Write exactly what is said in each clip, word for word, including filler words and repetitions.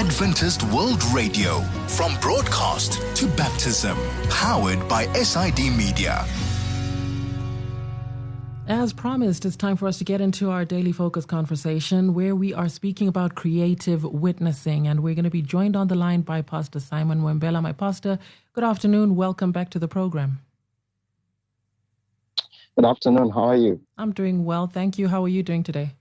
Adventist World Radio, from broadcast to baptism, powered by S I D Media. As promised, it's time for us to get into our Daily Focus conversation where we are speaking about creative witnessing, and we're going to be joined on the line by Pastor Simon Mwembela. My pastor, good afternoon. Welcome back to the program. Good afternoon. How are you? I'm doing well. Thank you. How are you doing today?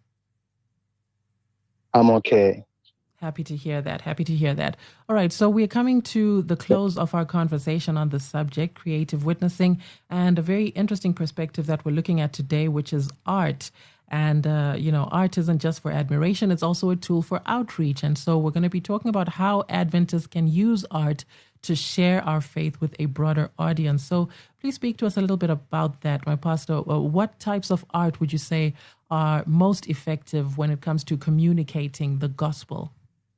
I'm okay. Happy to hear that. Happy to hear that. All right. So we're coming to the close of our conversation on the subject, creative witnessing, and a very interesting perspective that we're looking at today, which is art. And, uh, you know, art isn't just for admiration. It's also a tool for outreach. And so we're going to be talking about how Adventists can use art to share our faith with a broader audience. So please speak to us a little bit about that, my pastor. What types of art would you say are most effective when it comes to communicating the gospel?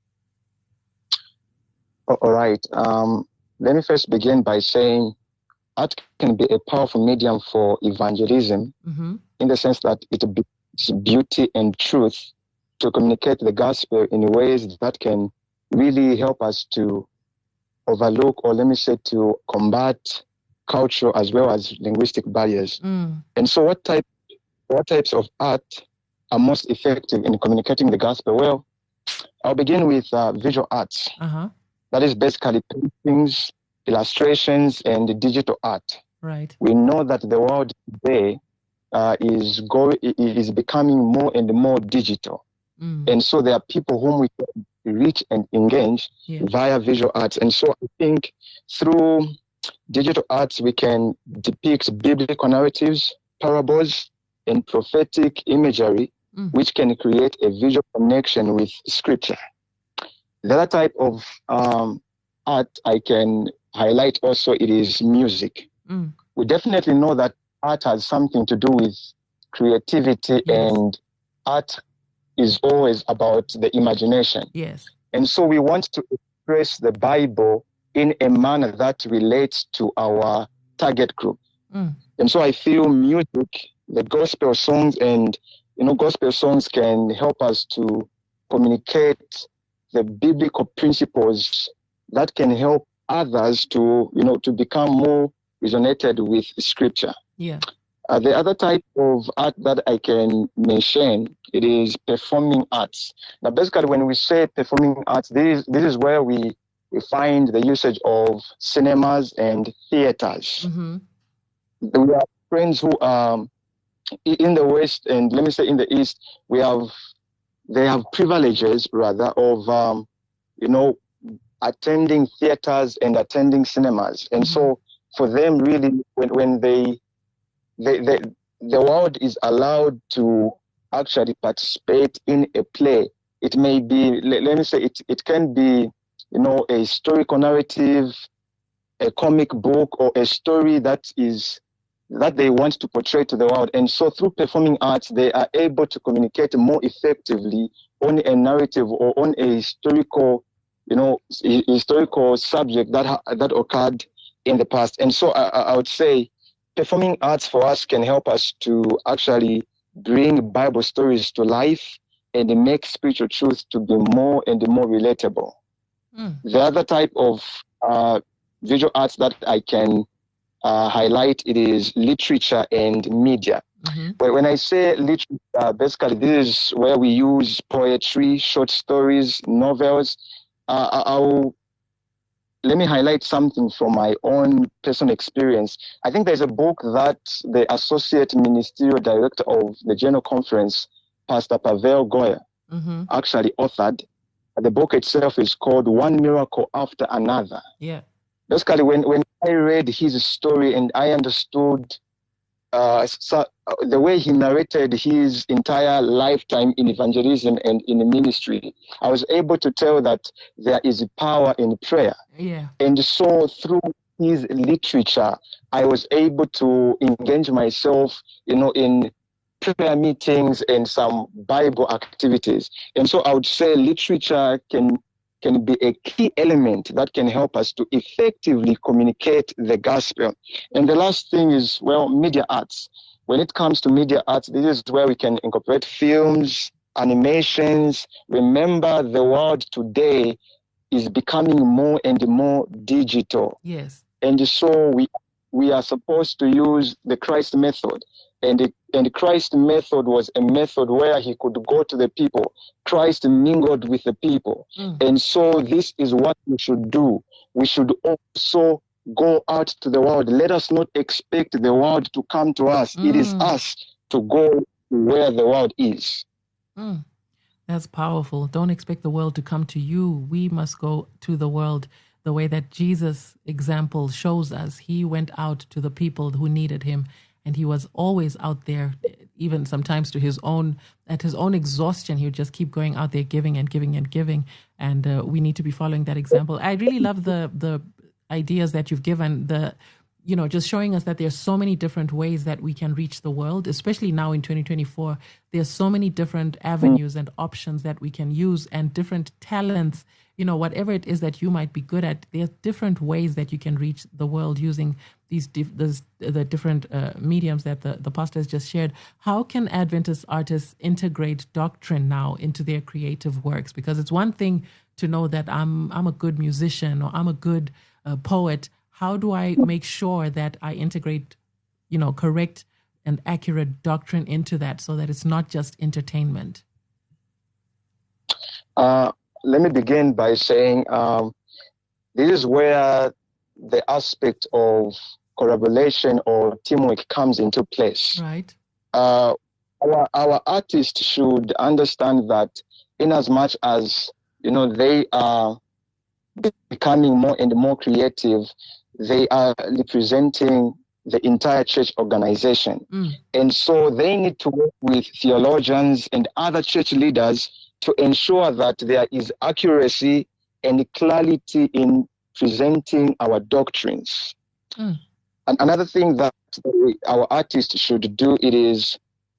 All right. Um, let me first begin by saying art can be a powerful medium for evangelism, mm-hmm. in the sense that it brings beauty and truth to communicate the gospel in ways that can really help us to overlook, or let me say, to combat cultural as well as linguistic barriers. Mm. And so what type, what types of art are most effective in communicating the gospel? Well, I'll begin with uh, visual arts. Uh-huh. That is basically paintings, illustrations, and digital art. Right. We know that the world today uh, is go is becoming more and more digital, mm. and so there are people whom we can reach and engage yeah. via visual arts. And so I think through digital arts we can depict biblical narratives, parables, and prophetic imagery, mm. which can create a visual connection with Scripture. The other type of um, art I can highlight also, it is music. Mm. We definitely know that art has something to do with creativity, yes. and art is always about the imagination. Yes. And so we want to express the Bible in a manner that relates to our target group. Mm. And so I feel music, the gospel songs, and, you know, gospel songs can help us to communicate the biblical principles that can help others to, you know, to become more resonated with Scripture. Yeah. Uh, the other type of art that I can mention, it is performing arts. Now, basically, when we say performing arts, this is, this is where we, we find the usage of cinemas and theaters. Mm-hmm. We have friends who are in the West, and let me say in the East, we have they have privileges, rather, of, um, you know, attending theaters and attending cinemas. And mm-hmm. so for them, really, when, when they, they, they, the world is allowed to actually participate in a play, it may be, let, let me say, it, it can be, you know, a historical narrative, a comic book, or a story that is that they want to portray to the world. And so through performing arts, they are able to communicate more effectively on a narrative or on a historical, you know, historical subject that ha- that occurred in the past. And so I, I would say performing arts for us can help us to actually bring Bible stories to life and make spiritual truth to be more and more relatable. Mm. The other type of uh, visual arts that I can Uh, highlight, it is literature and media. Mm-hmm. But when I say literature, basically this is where we use poetry, short stories, novels. Uh, I'll, let me highlight something from my own personal experience. I think there's a book that the Associate Ministerial Director of the General Conference, Pastor Pavel Goya, mm-hmm. actually authored. The book itself is called One Miracle After Another. Yeah. Basically, when, when I read his story and I understood uh, so, uh, the way he narrated his entire lifetime in evangelism and in ministry, I was able to tell that there is power in prayer. Yeah. And so through his literature, I was able to engage myself, you know, in prayer meetings and some Bible activities. And so I would say literature can can be a key element that can help us to effectively communicate the gospel. And the last thing is, well, media arts. When it comes to media arts, this is where we can incorporate films, animations. Remember, the world today is becoming more and more digital. Yes. And so we we are supposed to use the Christ method. And the, and the Christ method was a method where he could go to the people. Christ mingled with the people. Mm. And so this is what we should do. We should also go out to the world. Let us not expect the world to come to us. Mm. It is us to go to where the world is. Mm. That's powerful. Don't expect the world to come to you. We must go to the world the way that Jesus' example shows us. He went out to the people who needed him, and he was always out there, even sometimes to his own, at his own exhaustion. He would just keep going out there, giving and giving and giving. And uh, we need to be following that example. I really love the the ideas that you've given, the, you know, just showing us that there's so many different ways that we can reach the world, especially now in twenty twenty-four. There's so many different avenues and options that we can use, and different talents, you know, whatever it is that you might be good at, there's different ways that you can reach the world using these dif- this, the different uh, mediums that the, the pastor has just shared. How can Adventist artists integrate doctrine now into their creative works? Because it's one thing to know that I'm I'm a good musician or I'm a good uh, poet. How do I make sure that I integrate, you know, correct and accurate doctrine into that so that it's not just entertainment? Uh, let me begin by saying um, this is where the aspect of collaboration or teamwork comes into place. Right. Uh, our, our artists should understand that in as much as, you know, they are becoming more and more creative, they are representing the entire church organization. Mm. And so they need to work with theologians and other church leaders to ensure that there is accuracy and clarity in presenting our doctrines. Mm. And another thing that our artists should do, it is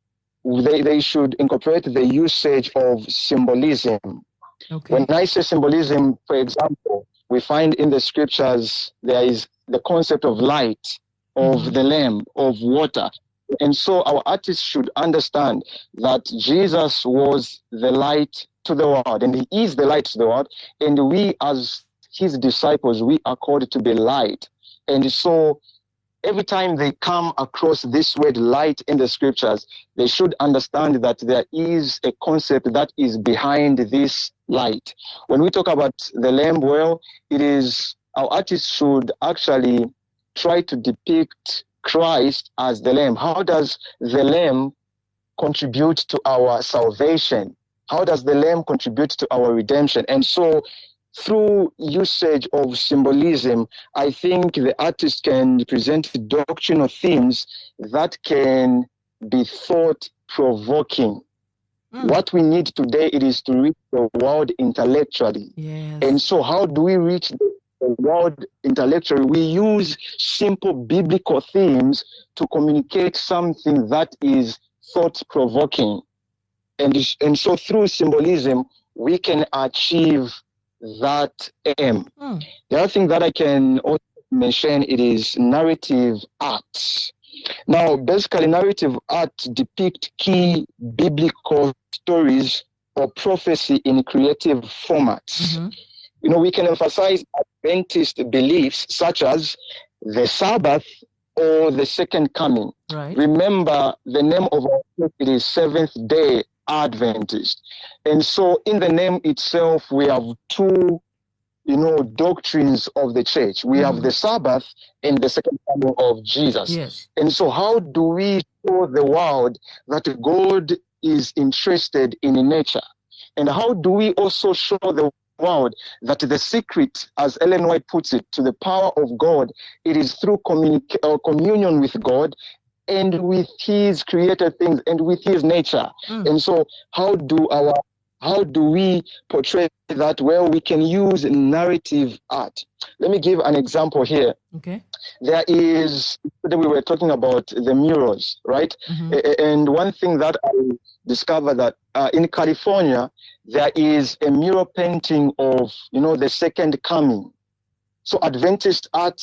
they, they should incorporate the usage of symbolism. Okay. When I say symbolism, for example, we find in the scriptures there is the concept of light, of mm-hmm. the lamb, of water. And so our artists should understand that Jesus was the light to the world, and he is the light to the world, and we as his disciples, we are called to be light. And so every time they come across this word light in the scriptures, they should understand that there is a concept that is behind this light. When we talk about the lamb, well, it is our artists should actually try to depict Christ as the lamb. How does the lamb contribute to our salvation? How does the lamb contribute to our redemption? And so through usage of symbolism, I think the artist can present doctrinal themes that can be thought-provoking. Mm. What we need today, it is to reach the world intellectually. Yes. And so how do we reach the world intellectually? We use simple biblical themes to communicate something that is thought-provoking. And, and so through symbolism, we can achieve that aim. Mm. The other thing that I can also mention, it is narrative art. Now, basically, narrative art depicts key biblical stories or prophecy in creative formats. Mm-hmm. You know, we can emphasize Adventist beliefs such as the Sabbath or the second coming. Right. Remember, the name of our church, it is Seventh-day Adventist. And so in the name itself, we have two, you know, doctrines of the church. We mm. have the Sabbath and the second coming of Jesus. Yes. And so how do we show the world that God is interested in nature? And how do we also show the world that the secret, as Ellen White puts it, to the power of God, it is through communica- uh, communion with God and with his created things and with his nature. Mm. And so how do our how do we portray that? Well, we can use narrative art. Let me give an example here. Okay. There is, we were talking about the murals, right? Mm-hmm. And one thing that I discovered that uh, in California, there is a mural painting of, you know, the second coming. So Adventist arts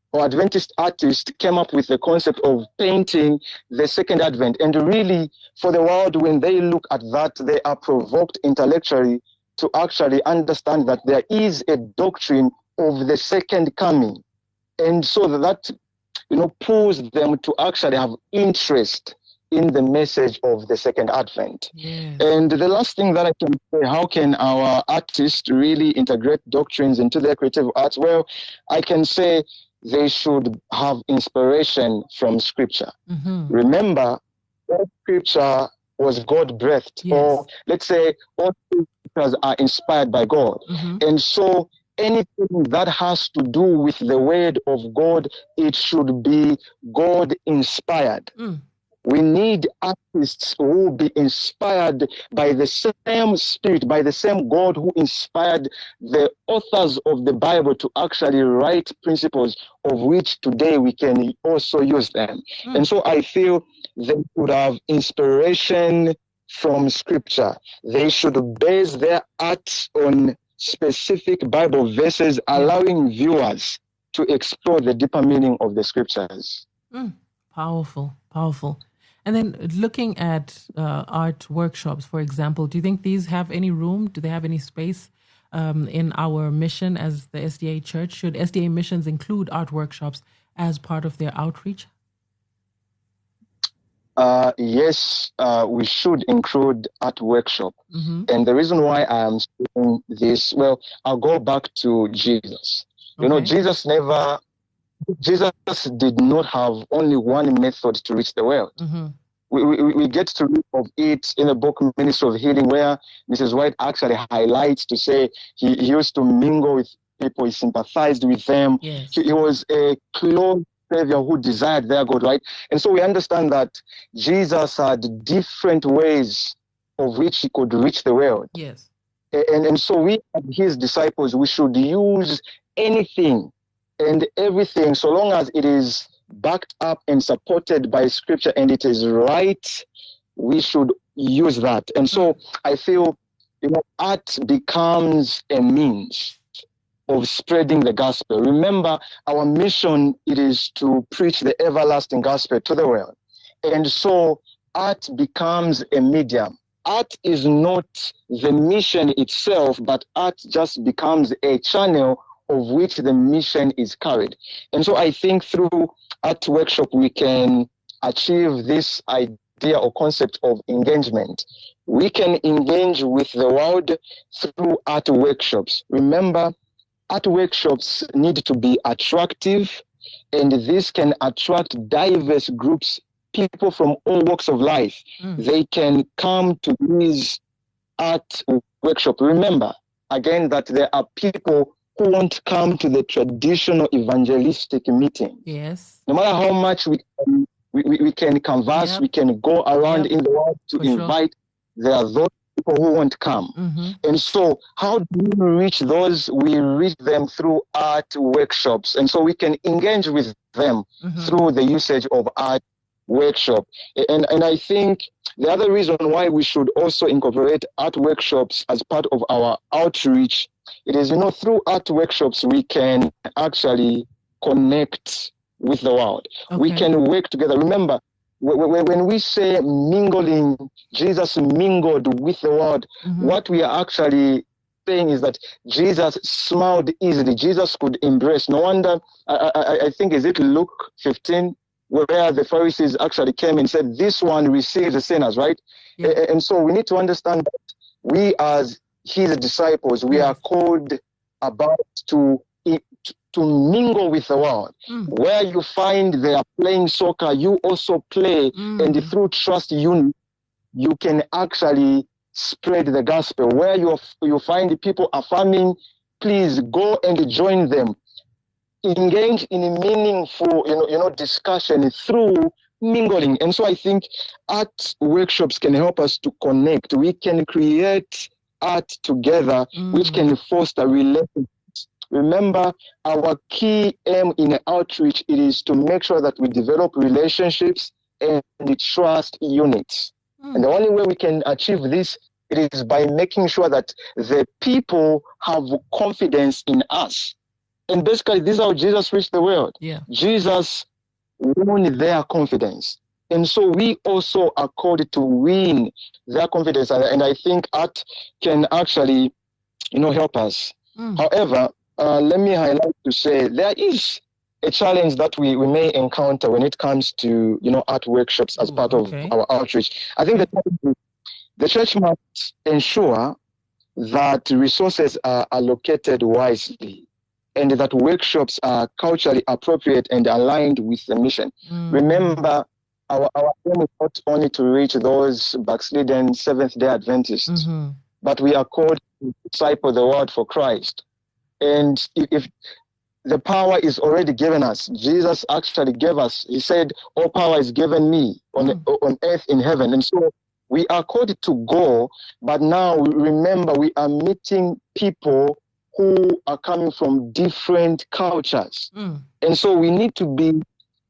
or Adventist artists came up with the concept of painting the second advent. And really, for the world, when they look at that, they are provoked intellectually to actually understand that there is a doctrine of the second coming. And so that, you know, pulls them to actually have interest in the message of the second advent. Yes. And the last thing that I can say, how can our artists really integrate doctrines into their creative arts? Well, I can say they should have inspiration from Scripture. Mm-hmm. Remember, all Scripture was God-breathed, Yes. or let's say all Scriptures are inspired by God. Mm-hmm. And so anything that has to do with the Word of God, it should be God-inspired. Mm. We need artists who will be inspired by the same Spirit, by the same God who inspired the authors of the Bible to actually write principles of which today we can also use them. Mm. And so I feel they should have inspiration from Scripture. They should base their art on specific Bible verses, allowing viewers to explore the deeper meaning of the Scriptures. Mm. Powerful, powerful. And then looking at uh, art workshops, for example, do you think these have any room? Do they have any space um, in our mission as the S D A Church? Should S D A missions include art workshops as part of their outreach? Uh, yes, uh, we should include art workshop. Mm-hmm. And the reason why I'm saying this, well, I'll go back to Jesus. You know, Okay. Jesus never, Jesus did not have only one method to reach the world. Mm-hmm. We, we, we get to read of it in the book Ministry of Healing, where Missus White actually highlights to say he, he used to mingle with people, he sympathized with them. Yes. He, he was a close Savior who desired their God, right? And so we understand that Jesus had different ways of which he could reach the world. Yes. And, and so we, as his disciples, we should use anything and everything, so long as it is backed up and supported by Scripture and it is right, we should use that. And so I feel, you know, art becomes a means of spreading the gospel. Remember, our mission, it is to preach the everlasting gospel to the world. And so art becomes a medium. Art is not the mission itself, but art just becomes a channel of which the mission is carried. And so I think through art workshop, we can achieve this idea or concept of engagement. We can engage with the world through art workshops. Remember, art workshops need to be attractive, and this can attract diverse groups, people from all walks of life. Mm. They can come to these art workshops. Remember, again, that there are people who won't come to the traditional evangelistic meeting. Yes. No matter how much we can, we, we, we can converse, Yep. we can go around Yep. in the world to For sure. invite, there are those people who won't come. Mm-hmm. And so how do we reach those? We reach them through art workshops. And so we can engage with them Mm-hmm. through the usage of art workshop. And, and I think the other reason why we should also incorporate art workshops as part of our outreach, it is, you know, through art workshops, we can actually connect with the world. We Okay. can work together. Remember, wh- wh- when we say mingling, Jesus mingled with the world, Mhm. what we are actually saying is that Jesus smiled easily. Jesus could embrace. No wonder, I, I, I think, is it Luke fifteen, where the Pharisees actually came and said, this one receives the sinners, right? Yeah. A- And so we need to understand that we as his disciples, we are Yes. called about to, to mingle with the world. Mm. Where you find they are playing soccer, you also play, Mm. and through trust unity, you can actually spread the gospel. Where you you find the people are farming, please go and join them. Engage in a meaningful, you know, you know, discussion through mingling. And so I think art workshops can help us to connect. We can create art together, Mm. which can foster relationships. Remember, our key aim in outreach, it is to make sure that we develop relationships and trust units. Mm. And the only way we can achieve this, it is by making sure that the people have confidence in us. And basically, this is how Jesus reached the world. Yeah. Jesus won their confidence. And so we also are called to win their confidence. And I think art can actually, you know, help us. Mm. However, uh, let me highlight to say there is a challenge that we, we may encounter when it comes to, you know, art workshops as Ooh, part okay. of our outreach. I think the, the church must ensure that resources are allocated wisely and that workshops are culturally appropriate and aligned with the mission. Mm. Remember, our, our aim is not only to reach those backslidden Seventh-day Adventists, mm-hmm. but we are called to disciple the world for Christ. And if, if the power is already given us, Jesus actually gave us, he said, all power is given me on, mm. on earth, in heaven. And so we are called to go, but now remember we are meeting people who are coming from different cultures. Mm. And so we need to be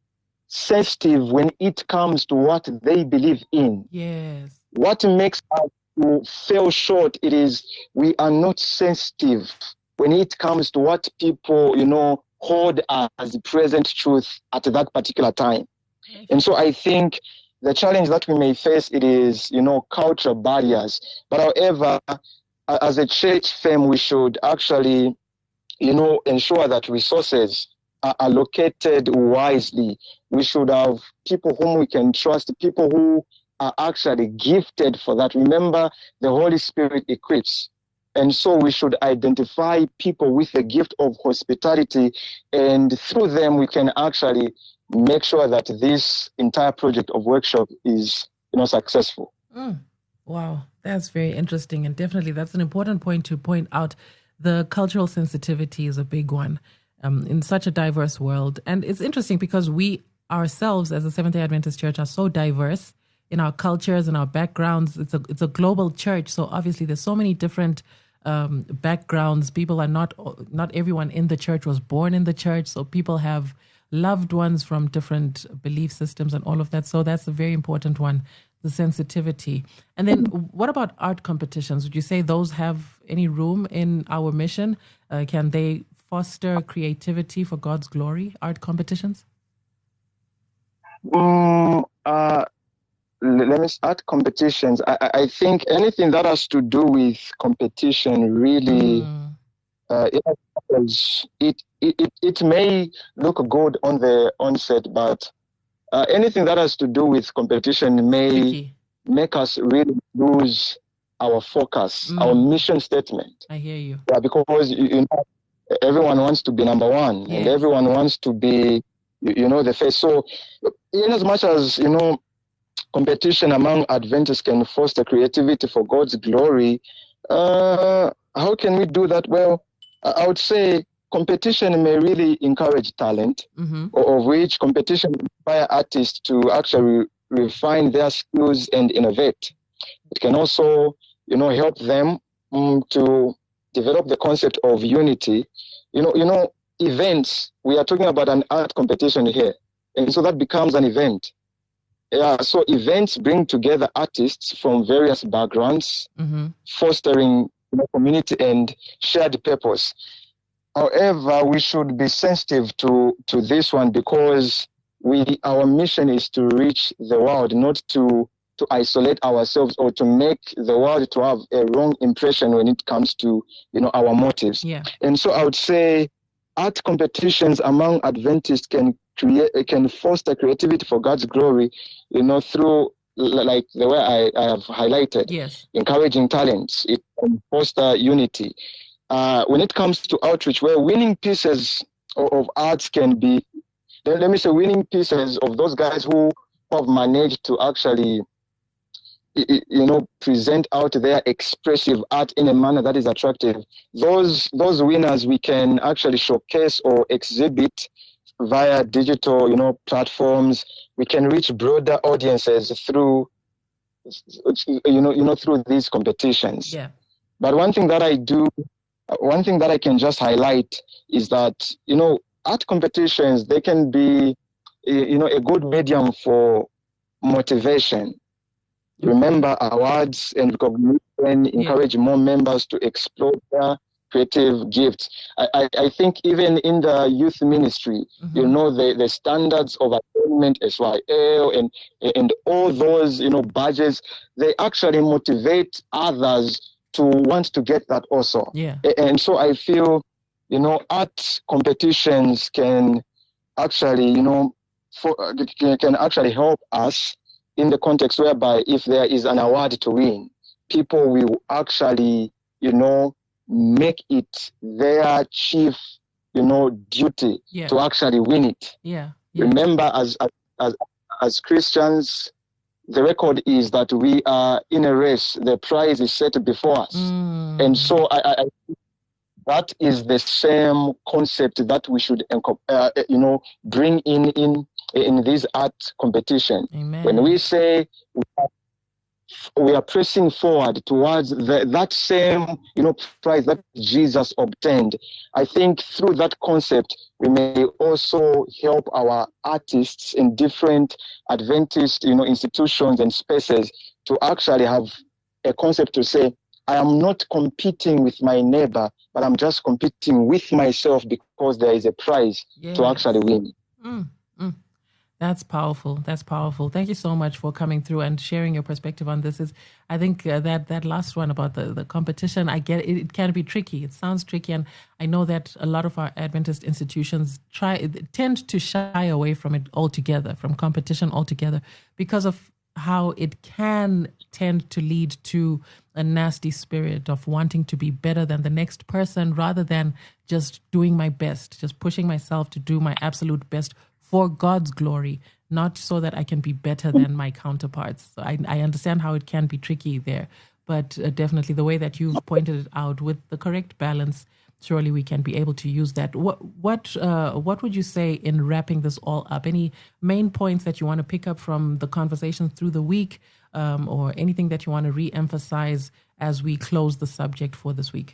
sensitive when it comes to what they believe in. Yes. What makes us to fall short, it is we are not sensitive when it comes to what people, you know, hold as the present truth at that particular time. Okay. And so I think the challenge that we may face, it is, you know, cultural barriers. But however, as a church firm, we should actually, you know, ensure that resources are allocated wisely. We should have people whom we can trust, people who are actually gifted for that. Remember, the Holy Spirit equips. And so we should identify people with the gift of hospitality, and through them we can actually make sure that this entire project of workshop is, you know, successful. Mm. Wow, that's very interesting. And definitely that's an important point to point out. The cultural sensitivity is a big one um, in such a diverse world. And it's interesting because we ourselves as a Seventh-day Adventist Church are so diverse in our cultures and our backgrounds. It's a it's a global church. So obviously there's so many different um, backgrounds. People are not, not everyone in the church was born in the church. So people have loved ones from different belief systems and all of that. So that's a very important one, the sensitivity. And then what about art competitions? Would you say those have any room in our mission? Uh, can they foster creativity for God's glory, art competitions? Um, uh, let me start competitions. I, I think anything that has to do with competition really, mm. uh, it, it, it, it may look good on the onset, but uh, anything that has to do with competition may Tricky. make us really lose our focus, mm. our mission statement. I hear you. Yeah, because you, you know, everyone wants to be number one, yes. and everyone wants to be, you, you know, the face. So, in as much as, you know, competition among Adventists can foster creativity for God's glory, uh, how can we do that? Well, I would say competition may really encourage talent, mm-hmm. of which competition inspire artists to actually refine their skills and innovate. It can also, you know, help them um, to develop the concept of unity. You know, you know, events. We are talking about an art competition here, and so that becomes an event. Yeah, so events bring together artists from various backgrounds, mm-hmm. fostering, you know, community and shared purpose. However, we should be sensitive to, to this one because we our mission is to reach the world, not to to isolate ourselves or to make the world to have a wrong impression when it comes to, you know, our motives. Yeah. And so I would say art competitions among Adventists can create can foster creativity for God's glory, you know, through like the way I, I have highlighted, yes. encouraging talents. It can foster unity. Uh, when it comes to outreach, where winning pieces of, of arts can be, let, let me say, winning pieces of those guys who have managed to actually, you know, present out their expressive art in a manner that is attractive. Those those winners we can actually showcase or exhibit via digital, you know, platforms. We can reach broader audiences through, you know, you know, through these competitions. Yeah. But one thing that I do, one thing that I can just highlight is that, you know, art competitions, they can be, you know, a good medium for motivation. Remember, awards and recognition encourage yeah. more members to explore their creative gifts. I, I, I think even in the youth ministry, mm-hmm. you know, the, the standards of attainment, S Y L, and and all those, you know, badges, they actually motivate others to want to get that also. Yeah. And so I feel, you know, art competitions can actually, you know, for, can, can actually help us in the context whereby if there is an award to win, people will actually, you know, make it their chief, you know, duty yeah. to actually win it. Yeah. yeah. Remember, as, as as Christians, the record is that we are in a race. The prize is set before us, mm. and so I, I, I that is the same concept that we should, uh, you know, bring in in in this art competition. Amen. When we say we are, we are pressing forward towards the, that same, you know, prize that Jesus obtained, I think through that concept we may also help our artists in different Adventist, you know, institutions and spaces to actually have a concept to say, I am not competing with my neighbor, but I'm just competing with myself because there is a prize yes. to actually win. Mm, mm. That's powerful. That's powerful. Thank you so much for coming through and sharing your perspective on this. Is I think uh, that that last one about the, the competition, I get it, it can be tricky. It sounds tricky, and I know that a lot of our Adventist institutions try tend to shy away from it altogether, from competition altogether, because of how it can tend to lead to a nasty spirit of wanting to be better than the next person rather than just doing my best, just pushing myself to do my absolute best for God's glory, not so that I can be better than my counterparts. So I, I understand how it can be tricky there, but uh, definitely the way that you've pointed it out with the correct balance, surely we can be able to use that. What what uh, what would you say in wrapping this all up? Any main points that you want to pick up from the conversation through the week, um, or anything that you want to re-emphasize as we close the subject for this week?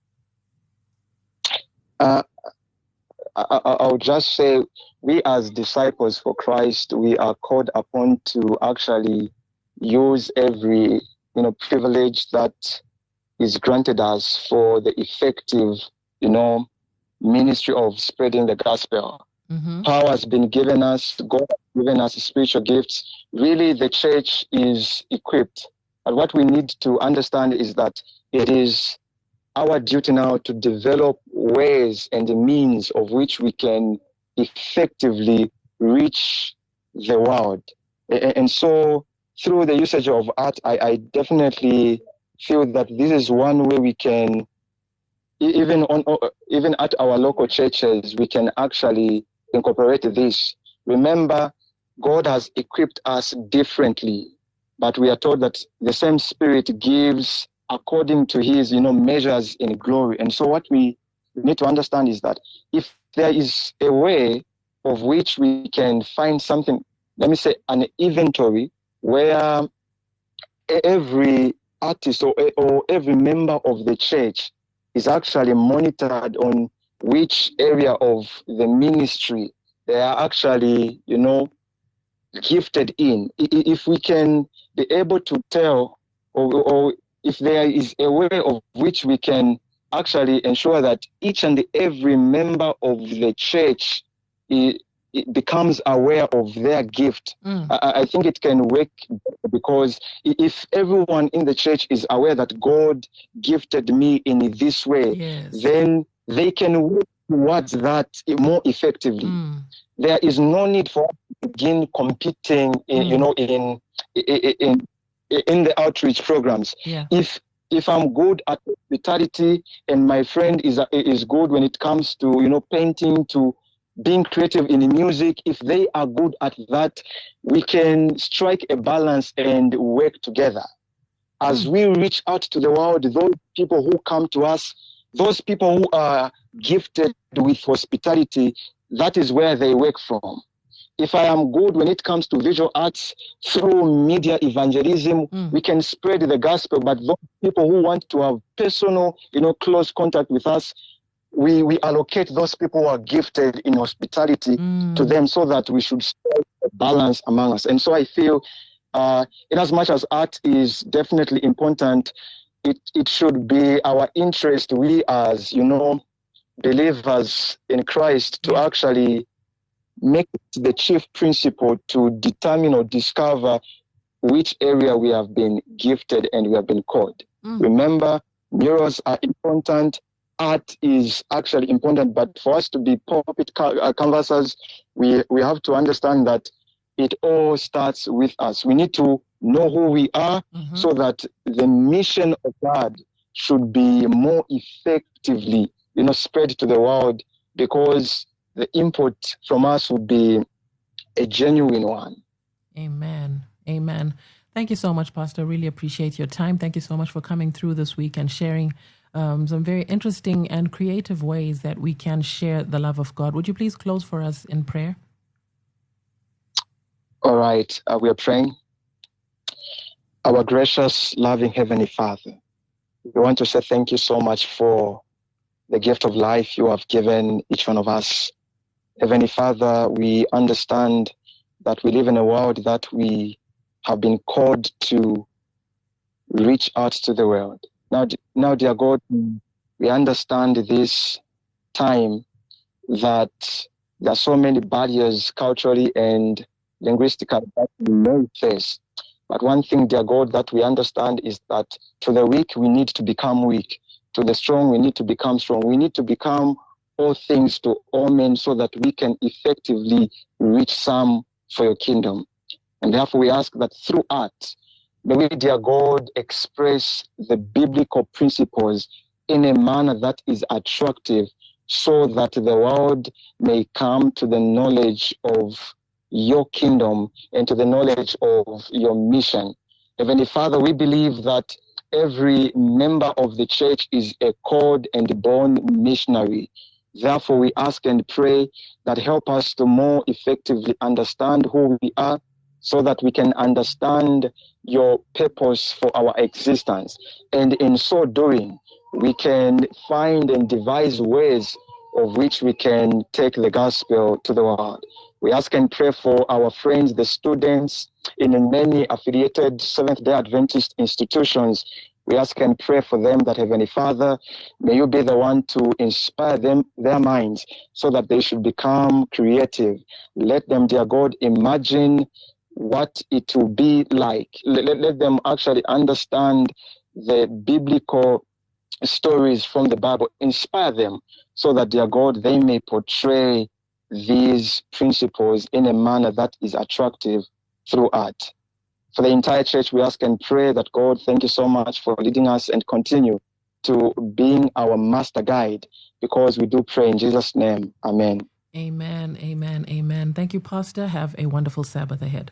Uh, I, I'll just say, we as disciples for Christ, we are called upon to actually use every, you know, privilege that is granted us for the effective, you know, ministry of spreading the gospel. Mm-hmm. Power has been given us, God has given us spiritual gifts. Really, the church is equipped. But what we need to understand is that it is our duty now to develop ways and the means of which we can effectively reach the world. And so through the usage of art, I, I definitely feel that this is one way we can, even on even at our local churches, we can actually incorporate this. Remember, God has equipped us differently, but we are told that the same Spirit gives according to his, you know, measures in glory. And so what we need to understand is that if there is a way of which we can find something, let me say an inventory where every artist or, or every member of the church is actually monitored on which area of the ministry they are actually, you know, gifted in. If we can be able to tell, or, or if there is a way of which we can actually ensure that each and every member of the church it, it becomes aware of their gift, mm. I, I think it can work, because if everyone in the church is aware that God gifted me in this way, yes. then they can work towards that more effectively. Mm. There is no need for us to begin competing, in, mm. you know, in in, in in the outreach programs. Yeah. If if I'm good at hospitality and my friend is is good when it comes to, you know, painting, to being creative in music, if they are good at that, we can strike a balance and work together. As mm. we reach out to the world, those people who come to us, those people who are gifted with hospitality, that is where they work from. If I am good when it comes to visual arts, through media evangelism, mm. we can spread the gospel. But those people who want to have personal, you know, close contact with us, we, we allocate those people who are gifted in hospitality mm. to them, so that we should strike a balance among us. And so I feel, uh, in as much as art is definitely important, it, it should be our interest, we as, you know, believers in Christ, to actually make it the chief principle to determine or discover which area we have been gifted and we have been called. Mm. Remember, mirrors are important. Art is actually important, but for us to be pulpit canvassers, we, we have to understand that it all starts with us. We need to know who we are, mm-hmm. so that the mission of God should be more effectively, you know, spread to the world, because the input from us would be a genuine one. Amen. Amen. Thank you so much, Pastor. Really appreciate your time. Thank you so much for coming through this week and sharing um, some very interesting and creative ways that we can share the love of God. Would you please close for us in prayer? All right. Uh, we are praying. Our gracious, loving Heavenly Father, we want to say thank you so much for the gift of life you have given each one of us. Heavenly Father, we understand that we live in a world that we have been called to reach out to the world. Now, now, dear God, we understand this time that there are so many barriers culturally and linguistically that we may face. But one thing, dear God, that we understand is that to the weak, we need to become weak. To the strong, we need to become strong. We need to become all things to all men so that we can effectively reach some for your kingdom. And therefore, we ask that through art, may we, dear God, express the biblical principles in a manner that is attractive, so that the world may come to the knowledge of your kingdom and to the knowledge of your mission. Heavenly Father, we believe that every member of the church is a called and born missionary. Therefore, we ask and pray that help us to more effectively understand who we are, so that we can understand your purpose for our existence. And in so doing, we can find and devise ways of which we can take the gospel to the world. We ask and pray for our friends, the students in many affiliated Seventh-day Adventist institutions. We ask and pray for them that, Heavenly Father, may you be the one to inspire them, their minds, so that they should become creative. Let them, dear God, imagine what it will be like. Let, let, let them actually understand the biblical stories from the Bible. Inspire them so that, dear God, they may portray these principles in a manner that is attractive through art. For the entire church, we ask and pray that, God, thank you so much for leading us and continue to being our master guide, because we do pray in Jesus' name. Amen. Amen, amen, amen. Thank you, Pastor. Have a wonderful Sabbath ahead.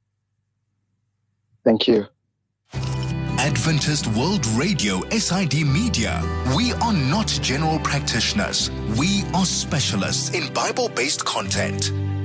Thank you. Adventist World Radio, S I D Media. We are not general practitioners. We are specialists in Bible-based content.